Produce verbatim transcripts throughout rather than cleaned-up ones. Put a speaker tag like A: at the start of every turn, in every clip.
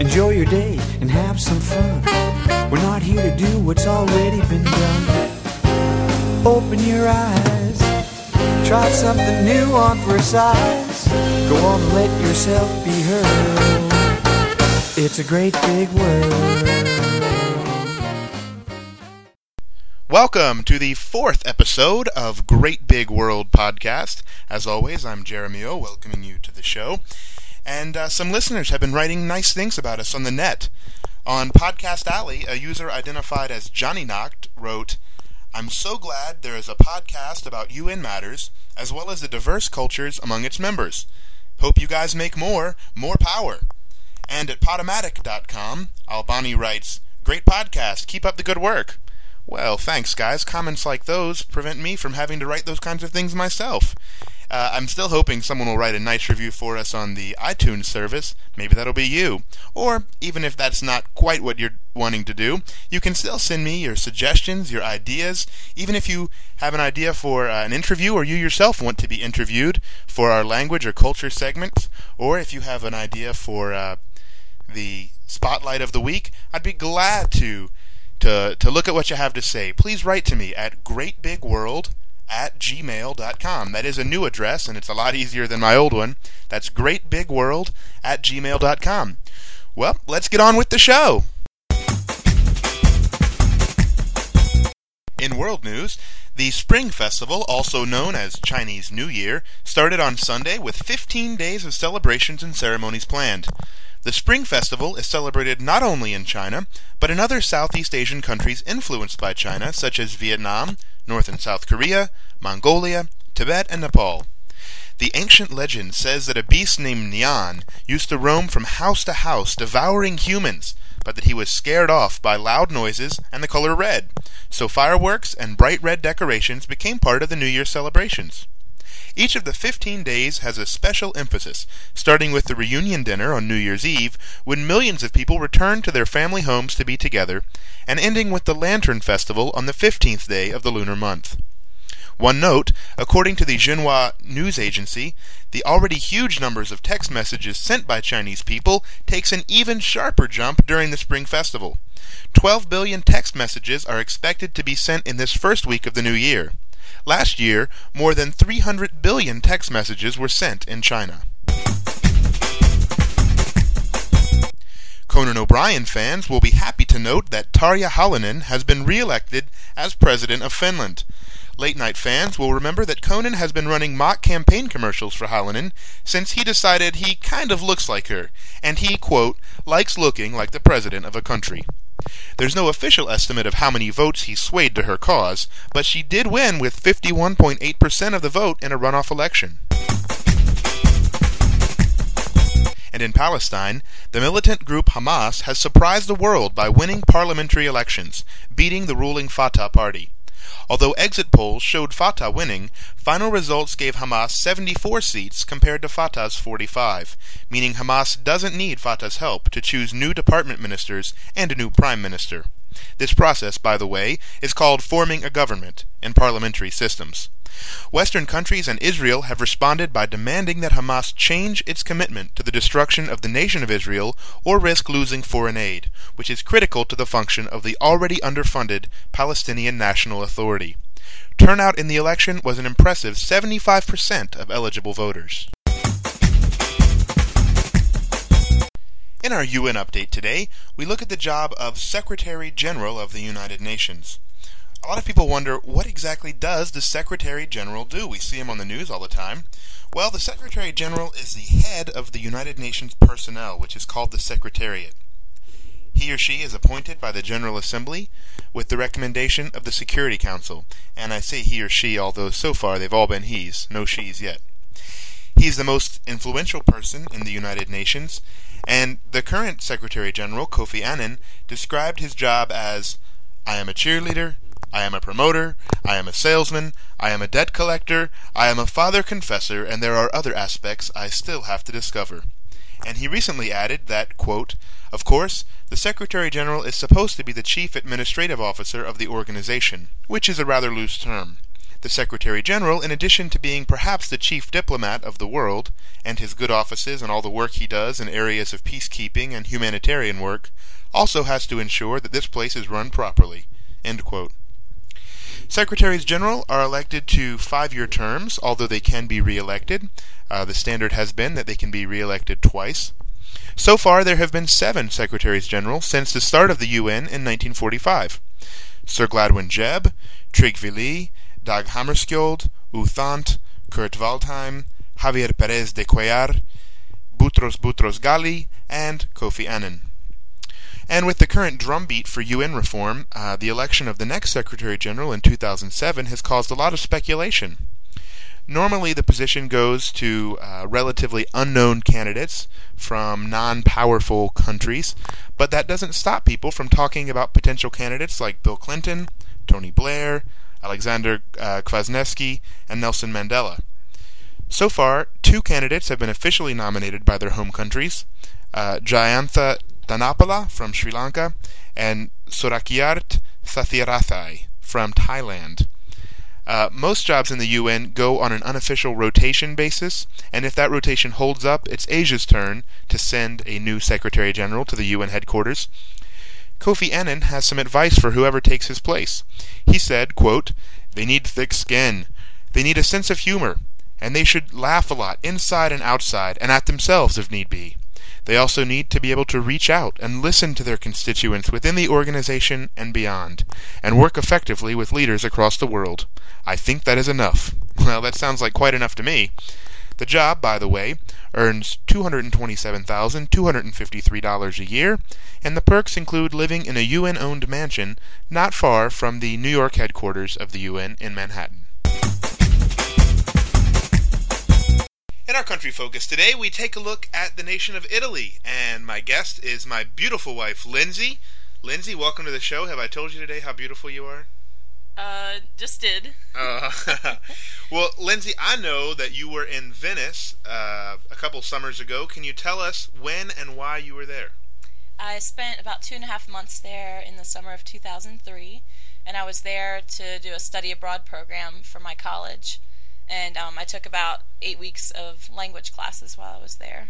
A: Enjoy your day and have some fun. We're not here to do what's already been done. Open your eyes, try something new on for size. Go on and let yourself be heard. It's a great big world.
B: Welcome to the fourth episode of Great Big World Podcast. As always, I'm Jeremy O, welcoming you to the show. And uh, some listeners have been writing nice things about us on the net. On Podcast Alley, a user identified as Johnny Knocked wrote, "I'm so glad there is a podcast about U N matters, as well as the diverse cultures among its members. Hope you guys make more, more power." And at Podomatic dot com, Albani writes, "Great podcast, keep up the good work." Well, thanks, guys. Comments like those prevent me from having to write those kinds of things myself. Uh, I'm still hoping someone will write a nice review for us on the iTunes service. Maybe that'll be you. Or, even if that's not quite what you're wanting to do, you can still send me your suggestions, your ideas, even if you have an idea for uh, an interview or you yourself want to be interviewed for our language or culture segment, or if you have an idea for uh, the Spotlight of the Week, I'd be glad to To, to look at what you have to say. Please write to me at greatbigworld at gmail dot com. That is a new address, and it's a lot easier than my old one. That's greatbigworld at gmail dot com. Well, let's get on with the show. In world news, the Spring Festival, also known as Chinese New Year, started on Sunday with fifteen days of celebrations and ceremonies planned. The Spring Festival is celebrated not only in China, but in other Southeast Asian countries influenced by China, such as Vietnam, North and South Korea, Mongolia, Tibet, and Nepal. The ancient legend says that a beast named Nian used to roam from house to house devouring humans, but that he was scared off by loud noises and the color red, so fireworks and bright red decorations became part of the New Year celebrations. Each of the fifteen days has a special emphasis, starting with the reunion dinner on New Year's Eve, when millions of people return to their family homes to be together, and ending with the Lantern Festival on the fifteenth day of the lunar month. One note, according to the Xinhua news agency, the already huge numbers of text messages sent by Chinese people takes an even sharper jump during the Spring Festival. twelve billion text messages are expected to be sent in this first week of the new year. Last year, more than three hundred billion text messages were sent in China. Conan O'Brien fans will be happy to note that Tarja Halonen has been re-elected as president of Finland. Late-night fans will remember that Conan has been running mock campaign commercials for Halonen since he decided he kind of looks like her, and he, quote, likes looking like the president of a country. There's no official estimate of how many votes he swayed to her cause, but she did win with fifty-one point eight percent of the vote in a runoff election. And in Palestine, the militant group Hamas has surprised the world by winning parliamentary elections, beating the ruling Fatah party. Although exit polls showed Fatah winning, final results gave Hamas seventy-four seats compared to Fatah's forty-five, meaning Hamas doesn't need Fatah's help to choose new department ministers and a new prime minister. This process, by the way, is called forming a government in parliamentary systems. Western countries and Israel have responded by demanding that Hamas change its commitment to the destruction of the nation of Israel or risk losing foreign aid, which is critical to the function of the already underfunded Palestinian National Authority. Turnout in the election was an impressive seventy-five percent of eligible voters. In our U N update today, we look at the job of Secretary General of the United Nations. A lot of people wonder, what exactly does the Secretary General do? We see him on the news all the time. Well, the Secretary General is the head of the United Nations personnel, which is called the Secretariat. He or she is appointed by the General Assembly with the recommendation of the Security Council. And I say he or she, although so far they've all been he's, no she's yet. He's the most influential person in the United Nations, and the current Secretary General, Kofi Annan, described his job as, "I am a cheerleader, I am a promoter, I am a salesman, I am a debt collector, I am a father confessor, and there are other aspects I still have to discover." And he recently added that, quote, "Of course, the Secretary General is supposed to be the chief administrative officer of the organization, which is a rather loose term. The Secretary-General, in addition to being perhaps the chief diplomat of the world, and his good offices and all the work he does in areas of peacekeeping and humanitarian work, also has to ensure that this place is run properly." End quote. Secretaries-General are elected to five-year terms, although they can be re-elected. Uh, the standard has been that they can be re-elected twice. So far, there have been seven Secretaries-General since the start of the U N in nineteen forty-five. Sir Gladwin Jebb, Trygve Lie, Dag Hammarskjöld, U Thant, Kurt Waldheim, Javier Pérez de Cuellar, Boutros Boutros Ghali, and Kofi Annan. And with the current drumbeat for U N reform, uh, the election of the next Secretary-General in two thousand seven has caused a lot of speculation. Normally, the position goes to uh, relatively unknown candidates from non-powerful countries, but that doesn't stop people from talking about potential candidates like Bill Clinton, Tony Blair, Alexander uh, Kwasniewski, and Nelson Mandela. So far, two candidates have been officially nominated by their home countries, uh, Jayantha Dhanapala from Sri Lanka and Surakiart Sathirathai from Thailand. Uh, most jobs in the U N go on an unofficial rotation basis, and if that rotation holds up, it's Asia's turn to send a new Secretary-General to the U N headquarters. Kofi Annan has some advice for whoever takes his place. He said, quote, "They need thick skin. They need a sense of humor, and they should laugh a lot inside and outside, and at themselves if need be. They also need to be able to reach out and listen to their constituents within the organization and beyond, and work effectively with leaders across the world. I think that is enough." Well, that sounds like quite enough to me. The job, by the way, earns two hundred twenty-seven thousand two hundred fifty-three dollars a year, and the perks include living in a U N-owned mansion not far from the New York headquarters of the U N in Manhattan. In our country focus today, we take a look at the nation of Italy, and my guest is my beautiful wife, Lindsay. Lindsay, welcome to the show. Have I told you today how beautiful you are?
C: Uh, just did.
B: Uh, well, Lindsay, I know that you were in Venice uh, a couple summers ago. Can you tell us when and why you were there?
C: I spent about two and a half months there in the summer of two thousand three, and I was there to do a study abroad program for my college. And um, I took about eight weeks of language classes while I was there.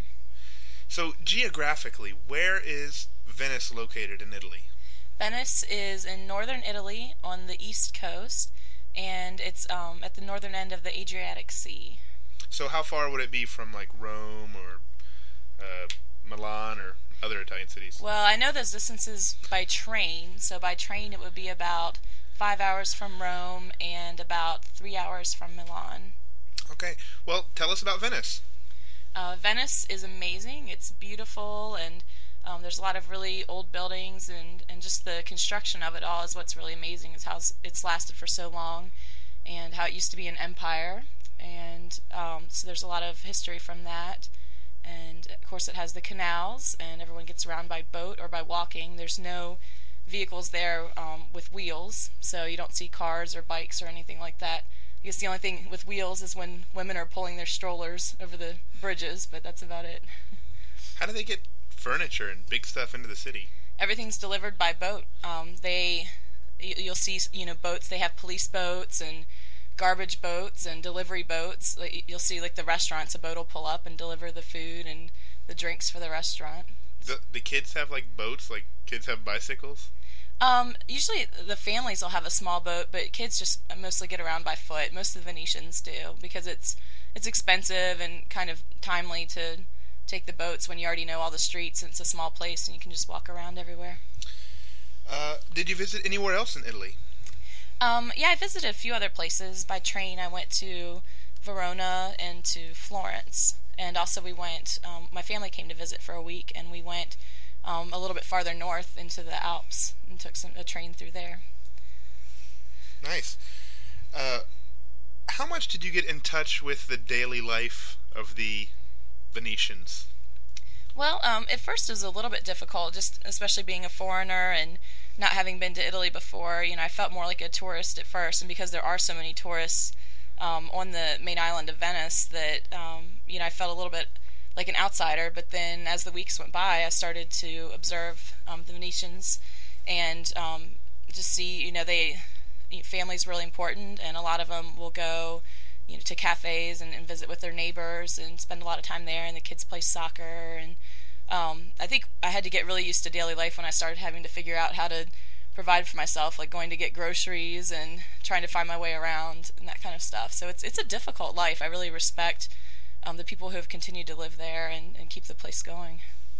B: So, geographically, where is Venice located in Italy?
C: Venice is in northern Italy on the east coast, and it's um, at the northern end of the Adriatic Sea.
B: So how far would it be from, like, Rome or uh, Milan or other Italian cities?
C: Well, I know those distances by train, so by train it would be about five hours from Rome and about three hours from Milan.
B: Okay. Well, tell us about Venice.
C: Uh, Venice is amazing. It's beautiful, and um, there's a lot of really old buildings, and, and just the construction of it all is what's really amazing, is how it's lasted for so long, and how it used to be an empire. And um, so there's a lot of history from that. And, of course, it has the canals, and everyone gets around by boat or by walking. There's no vehicles there um, with wheels, so you don't see cars or bikes or anything like that. I guess the only thing with wheels is when women are pulling their strollers over the bridges, but that's about it.
B: How do they get furniture and big stuff into the city?
C: Everything's delivered by boat. Um, they, you'll see, you know, boats. They have police boats and garbage boats and delivery boats. You'll see, like, the restaurants, a boat will pull up and deliver the food and the drinks for the restaurant.
B: The, the kids have, like, boats? Like, kids have bicycles?
C: Um, usually the families will have a small boat, but kids just mostly get around by foot. Most of the Venetians do, because it's it's expensive and kind of timely to take the boats when you already know all the streets, and it's a small place and you can just walk around everywhere.
B: Uh, did you visit anywhere else in Italy?
C: Um, yeah, I visited a few other places. By train, I went to Verona and to Florence. And also we went, um, my family came to visit for a week, and we went um, a little bit farther north into the Alps and took some, a train through there.
B: Nice. Uh, how much did you get in touch with the daily life of the Venetians?
C: Well, um, at first it was a little bit difficult, just especially being a foreigner and not having been to Italy before. You know, I felt more like a tourist at first, and because there are so many tourists um, on the main island of Venice, that um, you know, I felt a little bit like an outsider. But then, as the weeks went by, I started to observe um, the Venetians and um, just see, you know, they, you know, family's really important, and a lot of them will go, you know, to cafes and, and visit with their neighbors and spend a lot of time there, and the kids play soccer. And um, I think I had to get really used to daily life when I started having to figure out how to provide for myself, like going to get groceries and trying to find my way around and that kind of stuff. So it's it's a difficult life. I really respect um, the people who have continued to live there and, and keep the place going.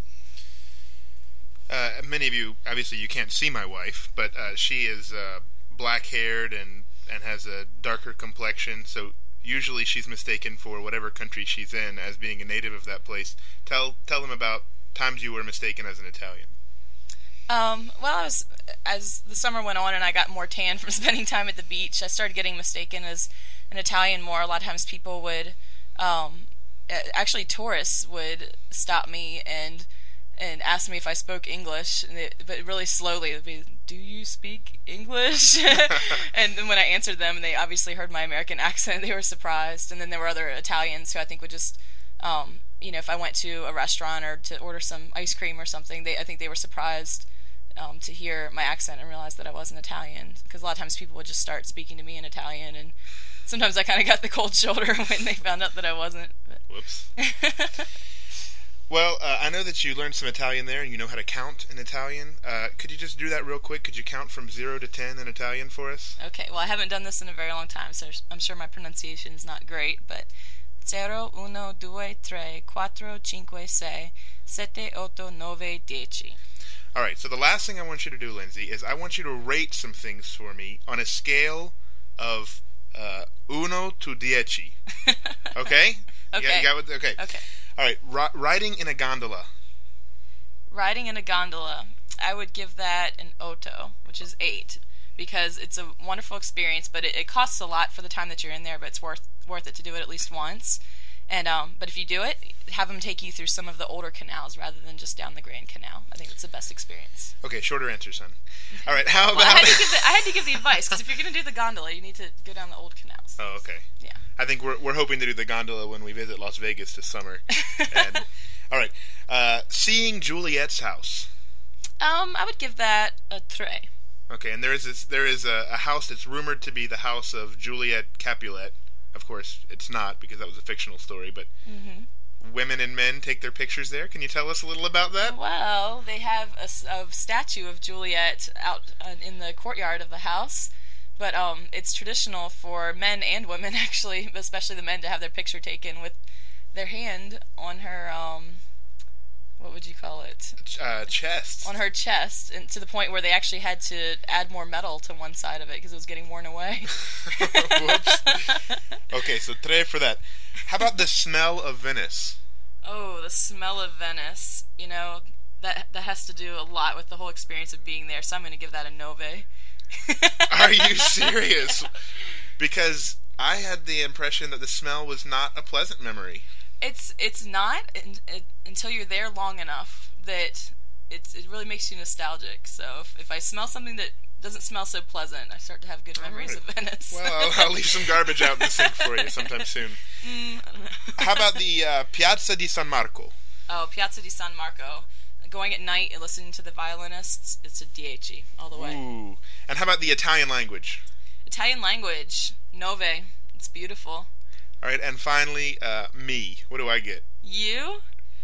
B: Uh, many of you, obviously you can't see my wife, but uh, she is uh, black-haired and, and has a darker complexion, so usually she's mistaken for whatever country she's in as being a native of that place. Tell tell them about times you were mistaken as an Italian.
C: Um, well, I was, as the summer went on and I got more tan from spending time at the beach, I started getting mistaken as an Italian more. A lot of times people would, um, actually tourists would stop me and and ask me if I spoke English, and they, but really slowly. They'd be, "Do you speak English?" And then when I answered them, and they obviously heard my American accent, they were surprised. And then there were other Italians who I think would just, um, you know, if I went to a restaurant or to order some ice cream or something, they I think they were surprised um, to hear my accent and realize that I wasn't Italian. Because a lot of times people would just start speaking to me in Italian, and sometimes I kind of got the cold shoulder when they found out that I wasn't. But.
B: Whoops. Well, uh, I know that you learned some Italian there, and you know how to count in Italian. Uh, could you just do that real quick? Could you count from zero to ten in Italian for us?
C: Okay, well, I haven't done this in a very long time, so I'm sure my pronunciation is not great, but zero, uno, due, tre, quattro, cinque, sei, sette, otto, nove, dieci.
B: All right, so the last thing I want you to do, Lindsay, is I want you to rate some things for me on a scale of uh, uno to dieci. Okay?
C: Okay.
B: You got, you got what, okay.
C: Okay.
B: All right, ri- riding in a gondola.
C: Riding in a gondola, I would give that an otto, which is eight, because it's a wonderful experience, but it, it costs a lot for the time that you're in there, but it's worth worth it to do it at least once. And um, but if you do it, have them take you through some of the older canals rather than just down the Grand Canal. I think it's the best experience.
B: Okay, shorter answer, son. All right, how about...
C: Well, I, had to give the, I had to give the advice, because if you're going to do the gondola, you need to go down the old canals.
B: Oh, okay.
C: Yeah.
B: I think we're we're hoping to do the gondola when we visit Las Vegas this summer. And, all right, uh, seeing Juliet's house.
C: Um, I would give that a tre.
B: Okay, and there is this, there is a, a house that's rumored to be the house of Juliet Capulet. Of course, it's not, because that was a fictional story, but
C: Mm-hmm.
B: women and men take their pictures there. Can you tell us a little about that?
C: Well, they have a, s- a statue of Juliet out uh, in the courtyard of the house, but um, it's traditional for men and women, actually, but especially the men, to have their picture taken with their hand on her, um, what would you call it?
B: Uh, chest.
C: On her chest, and to the point where they actually had to add more metal to one side of it because it was getting worn away.
B: Whoops. Okay, so tre for that. How about the smell of Venice?
C: Oh, the smell of Venice. You know, that that has to do a lot with the whole experience of being there, so I'm going to give that a nove.
B: Are you serious? Because I had the impression that the smell was not a pleasant memory.
C: It's it's not in, it, until you're there long enough that it's it really makes you nostalgic. So if, if I smell something that doesn't smell so pleasant, I start to have good memories
B: right.
C: of Venice.
B: Well, I'll, I'll leave some garbage out in the sink for you sometime soon.
C: Mm, I don't know.
B: How about the uh, Piazza di San Marco?
C: Oh, Piazza di San Marco. Going at night and listening to the violinists, it's a dieci all the way.
B: Ooh. And how about the Italian language?
C: Italian language, nove. It's beautiful.
B: All right, and finally, uh, me. What do I get?
C: You,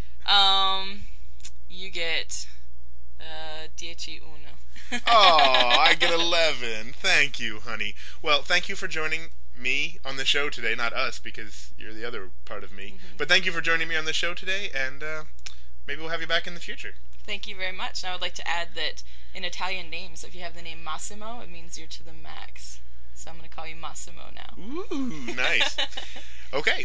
C: um, you get uh, dieci uno.
B: Oh, I get eleven. Thank you, honey. Well, thank you for joining me on the show today. Not us, because you're the other part of me.
C: Mm-hmm.
B: But thank you for joining me on the show today, and uh, maybe we'll have you back in the future.
C: Thank you very much. And I would like to add that in Italian names, if you have the name Massimo, it means you're to the max. So I'm going to call you Massimo now.
B: Ooh, nice. Okay.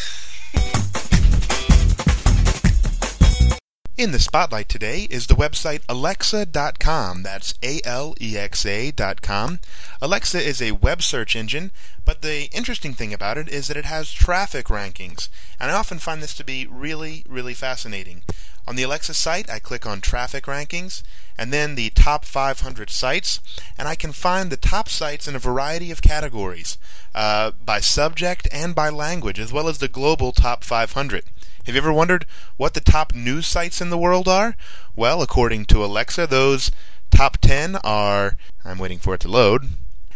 B: In the spotlight today is the website alexa dot com. That's A L E X A dot com. Alexa is a web search engine, but the interesting thing about it is that it has traffic rankings, and I often find this to be really, really fascinating. On the Alexa site, I click on Traffic Rankings, and then the Top five hundred Sites, and I can find the top sites in a variety of categories, uh, by subject and by language, as well as the global Top five hundred. Have you ever wondered what the top news sites in the world are? Well, according to Alexa, those top ten are... I'm waiting for it to load.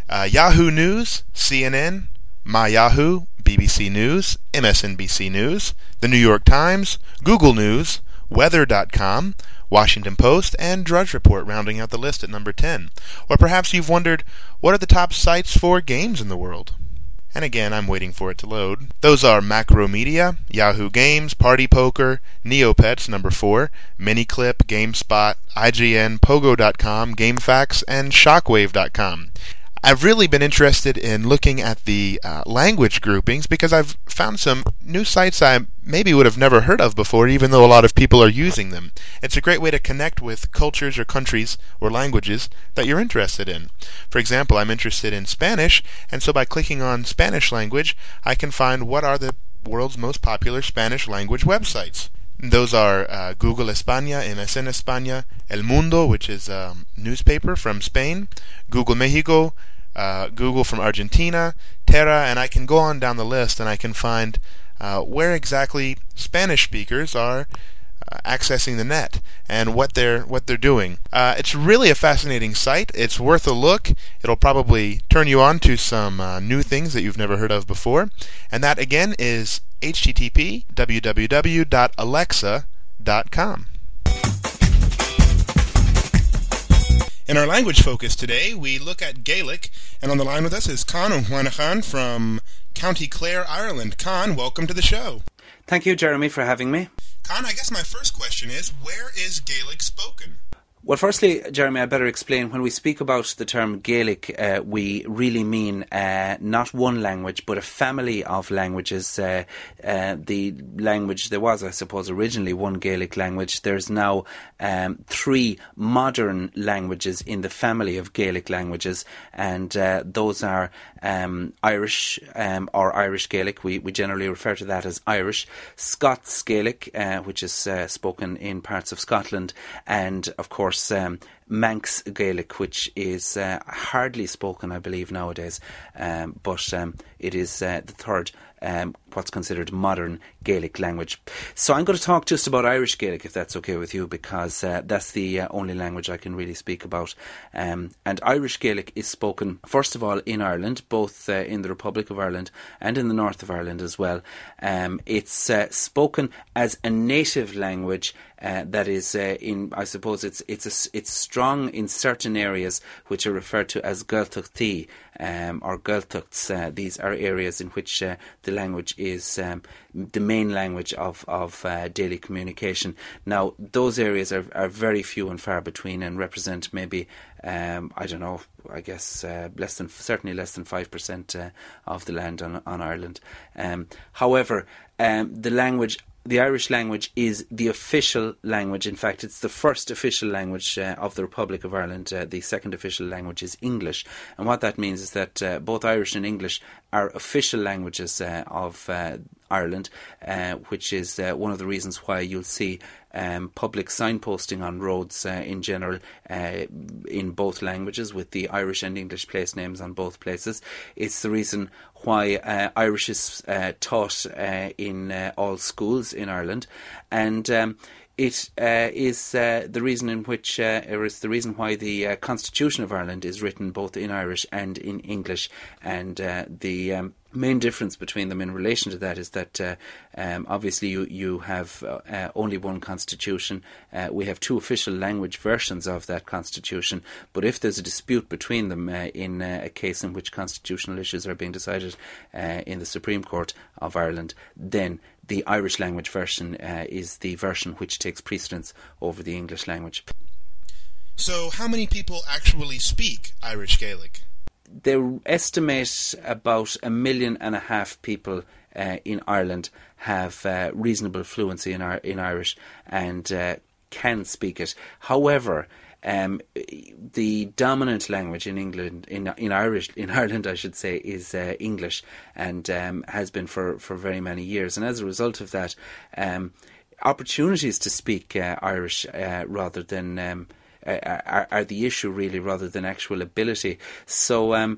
B: uh, Yahoo News, C N N, My Yahoo, B B C News, M S N B C News, The New York Times, Google News, Weather dot com, Washington Post, and Drudge Report rounding out the list at number ten. Or perhaps you've wondered, what are the top sites for games in the world? And again, I'm waiting for it to load. Those are Macromedia, Yahoo Games, Party Poker, Neopets, number four, Miniclip, GameSpot, I G N, Pogo dot com, GameFAQs, and Shockwave dot com. I've really been interested in looking at the uh, language groupings because I've found some new sites I maybe would have never heard of before, even though a lot of people are using them. It's a great way to connect with cultures or countries or languages that you're interested in. For example, I'm interested in Spanish, and so by clicking on Spanish language, I can find what are the world's most popular Spanish language websites. Those are uh, Google España, M S N España, El Mundo, which is a newspaper from Spain, Google Mexico, uh, Google from Argentina, Terra, and I can go on down the list and I can find uh, where exactly Spanish speakers are uh, accessing the net and what they're what they're doing. Uh, it's really a fascinating site. It's worth a look. It'll probably turn you on to some uh, new things that you've never heard of before, and that again is H T T P w w w dot alexa dot com. In our language focus today, we look at Gaelic, and on the line with us is Con O'Huanachan from County Clare, Ireland. Con, welcome to the show.
D: Thank you, Jeremy, for having me.
B: Con, I guess my first question is, where is Gaelic spoken?
D: Well, firstly, Jeremy, I better explain, when we speak about the term Gaelic, uh, we really mean uh, not one language, but a family of languages. Uh, uh, the language, there was, I suppose, originally one Gaelic language. There's now um, three modern languages in the family of Gaelic languages, and uh, those are um, Irish um, or Irish Gaelic. We, we generally refer to that as Irish. Scots Gaelic, uh, which is uh, spoken in parts of Scotland, and, of course, Um, Manx Gaelic, which is uh, hardly spoken, I believe, nowadays, um, but um, it is uh, the third, um, what's considered modern Gaelic language. So I'm going to talk just about Irish Gaelic, if that's okay with you, because uh, that's the uh, only language I can really speak about. Um, and Irish Gaelic is spoken, first of all, in Ireland, both uh, in the Republic of Ireland and in the north of Ireland as well. Um, it's uh, spoken as a native language uh, that is, uh, in, I suppose, it's it's a, it's strong in certain areas which are referred to as Gaeltachtaí um, or Gaeltachts. Uh, these are areas in which uh, the language is um, the main language of, of uh, daily communication. Now, those areas are, are very few and far between and represent maybe, um, I don't know, I guess uh, less than certainly less than five percent uh, of the land on, on Ireland. Um, however, um, the language The Irish language is the official language. In fact, it's the first official language uh, of the Republic of Ireland. Uh, the second official language is English. And what that means is that uh, both Irish and English are official languages uh, of uh, Ireland, uh, which is uh, one of the reasons why you'll see um, public signposting on roads uh, in general uh, in both languages, with the Irish and English place names on both places. It's the reason why uh, Irish is uh, taught uh, in uh, all schools in Ireland, and um, it uh, is uh, the reason in which, uh, or is the reason why the uh, Constitution of Ireland is written both in Irish and in English, and uh, the um, main difference between them in relation to that is that uh, um, obviously you, you have uh, uh, only one constitution. Uh, we have two official language versions of that constitution, but if there's a dispute between them uh, in uh, a case in which constitutional issues are being decided uh, in the Supreme Court of Ireland, then the Irish language version uh, is the version which takes precedence over the English language.
B: So how many people actually speak Irish Gaelic?
D: They estimate about a million and a half people uh, in Ireland have uh, reasonable fluency in, in Irish and uh, can speak it. However, um, the dominant language in England, in in Irish, in Ireland, I should say, is uh, English, and um, has been for, for very many years. And as a result of that, um, opportunities to speak uh, Irish uh, rather than um, are, are the issue, really, rather than actual ability. So um,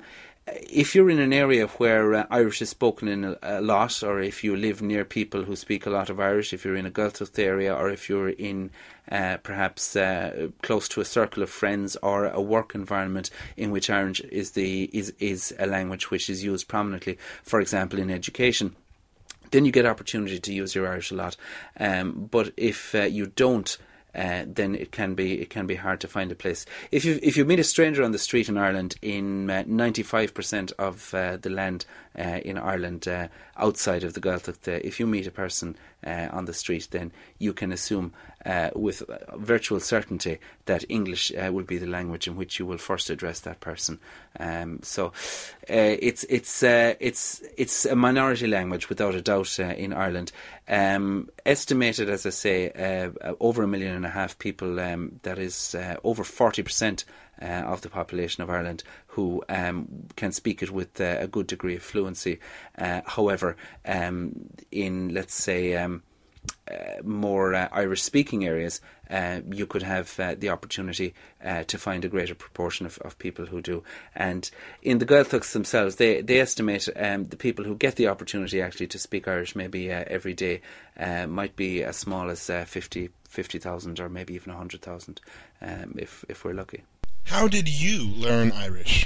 D: if you're in an area where uh, Irish is spoken in a, a lot, or if you live near people who speak a lot of Irish, if you're in a Gaeltacht area, or if you're in uh, perhaps uh, close to a circle of friends or a work environment in which Irish is the is is a language which is used prominently, for example, in education, then you get opportunity to use your Irish a lot. Um, but if uh, you don't, Uh, then it can be it can be hard to find a place. If you if you meet a stranger on the street in Ireland, in uh, ninety-five percent of uh, the land uh, in Ireland uh, outside of the Gaeltacht, uh, if you meet a person uh, on the street, then you can assume uh, with virtual certainty that English uh, will be the language in which you will first address that person. Um, so uh, it's it's uh, it's it's a minority language without a doubt uh, in Ireland. Um, estimated, as I say, uh, over a million and a half people. Um, that is uh, over forty percent uh, of the population of Ireland who um, can speak it with uh, a good degree of fluency. Uh, however, um, in let's say um, uh, more uh, Irish-speaking areas, uh, you could have uh, the opportunity uh, to find a greater proportion of, of people who do. And in the Gaeltachts themselves, they, they estimate um, the people who get the opportunity actually to speak Irish maybe uh, every day uh, might be as small as uh, fifty thousand or maybe even one hundred thousand um, if, if we're lucky.
B: How did you learn Irish?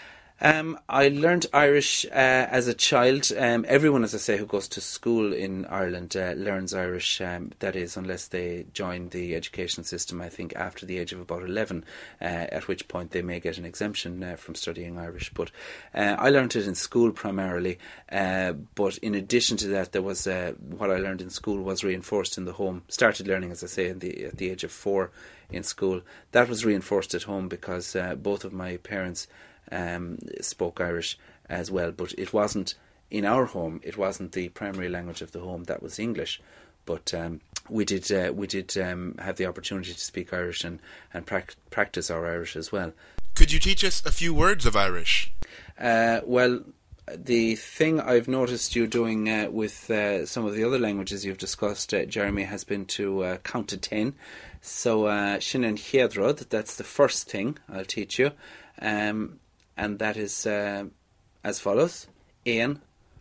D: Um, I learned Irish uh, as a child. Um, everyone, as I say, who goes to school in Ireland uh, learns Irish, um, that is, unless they join the education system, I think, after the age of about eleven, uh, at which point they may get an exemption uh, from studying Irish. But uh, I learned it in school primarily, uh, but in addition to that, there was uh, what I learned in school was reinforced in the home. Started learning, as I say, in the, at the age of four in school. That was reinforced at home because uh, both of my parents Um, spoke Irish as well, but it wasn't in our home. It wasn't the primary language of the home. That was English, but um, we did uh, we did um, have the opportunity to speak Irish and and prac- practice our Irish as well.
B: Could you teach us a few words of Irish?
D: Uh, well, the thing I've noticed you doing uh, with uh, some of the other languages you've discussed, uh, Jeremy, has been to uh, count to ten. So uh, Sin an Chiadrad, that's the first thing I'll teach you. Um, And that is uh, as follows: Ein,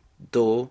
D: do,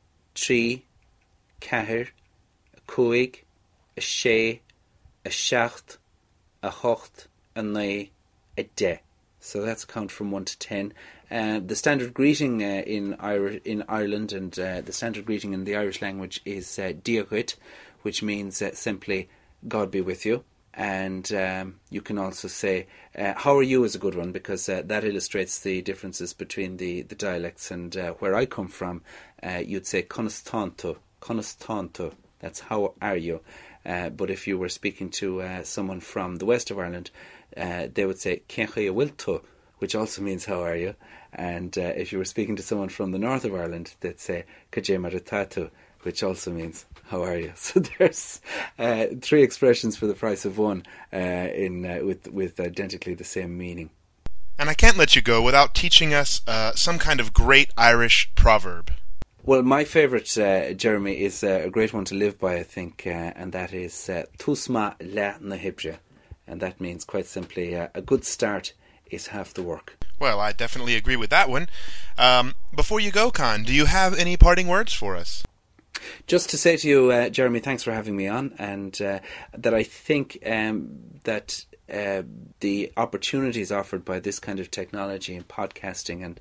D: trí, ceathair, a cúig, a sé, a seacht, a hocht, a naoi, a de. So that's a count from one to ten. Uh, the standard greeting uh, in Ir- in Ireland and uh, the standard greeting in the Irish language is uh, Dioghuit, which means uh, simply God be with you. And um, you can also say, uh, how are you is a good one, because uh, that illustrates the differences between the, the dialects. And uh, where I come from, uh, you'd say conastanto, conastanto, that's how are you. Uh, but if you were speaking to uh, someone from the west of Ireland, uh, they would say Kencha wilto, which also means how are you. And uh, if you were speaking to someone from the north of Ireland, they'd say Kaje maratatu, which also means how are you. So there's uh, three expressions for the price of one uh, in uh, with with identically the same meaning.
B: And I can't let you go without teaching us uh, some kind of great Irish proverb.
D: Well, my favourite, uh, Jeremy, is uh, a great one to live by, I think, uh, and that is uh, Tusma le na hibja, and that means quite simply uh, a good start is half the work.
B: Well, I definitely agree with that one. Um, before you go, Con, do you have any parting words for us?
D: Just to say to you, uh, Jeremy, thanks for having me on, and uh, that I think um, that uh, the opportunities offered by this kind of technology and podcasting and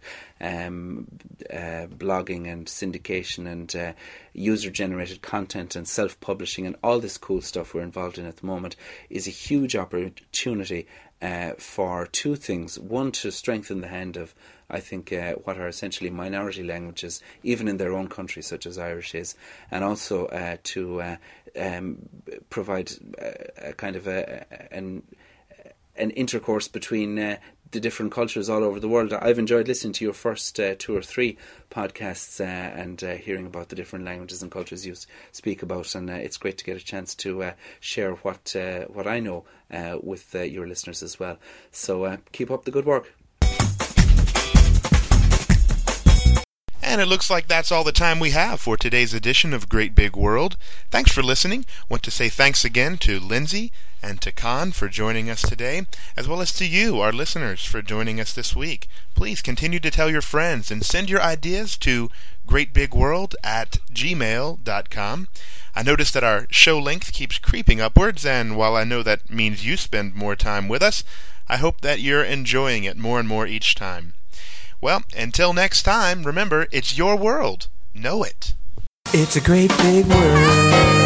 D: um, uh, blogging and syndication and uh, user-generated content and self-publishing and all this cool stuff we're involved in at the moment is a huge opportunity uh, for two things. One, to strengthen the hand of, I think, uh, what are essentially minority languages, even in their own country, such as Irish is, and also uh, to uh, um, provide a, a kind of a, an, an intercourse between uh, the different cultures all over the world. I've enjoyed listening to your first uh, two or three podcasts uh, and uh, hearing about the different languages and cultures you s- speak about, and uh, it's great to get a chance to uh, share what uh, what I know uh, with uh, your listeners as well. So uh, keep up the good work.
B: And it looks like that's all the time we have for today's edition of Great Big World. Thanks for listening. Want to say thanks again to Lindsay and to Con for joining us today, as well as to you, our listeners, for joining us this week. Please continue to tell your friends and send your ideas to greatbigworld at gmail dot com. I notice that our show length keeps creeping upwards, and while I know that means you spend more time with us, I hope that you're enjoying it more and more each time. Well, until next time, remember, it's your world. Know it.
A: It's a great big world.